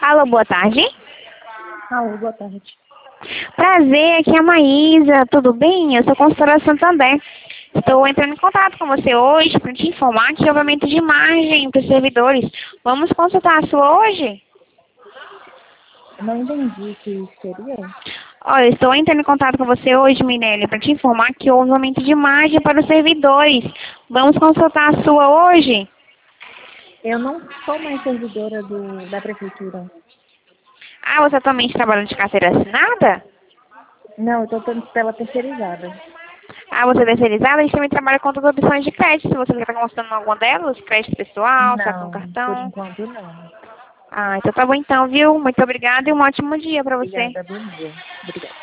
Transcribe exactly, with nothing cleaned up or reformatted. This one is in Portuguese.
Alô, boa tarde. Alô, boa tarde. Prazer, aqui é a Maísa, tudo bem? Eu sou consultora Santander. Estou entrando em contato com você hoje para te informar que houve aumento de margem para os servidores. Vamos consultar a sua hoje? Não entendi o que seria. Olha, estou entrando em contato com você hoje, Mirelle, para te informar que houve aumento de margem para os servidores. Vamos consultar a sua hoje? Eu não sou mais servidora do, da prefeitura. Ah, você atualmente trabalha de carteira assinada? Não, eu estou pela terceirizada. Ah, você é terceirizada? A gente também trabalha com outras opções de crédito. Se você está gostando alguma delas, crédito pessoal, cartão, Não, por cartão. enquanto não. Ah, então tá bom então, viu? Muito obrigada e um ótimo dia para você. Obrigada, bom dia. Obrigada.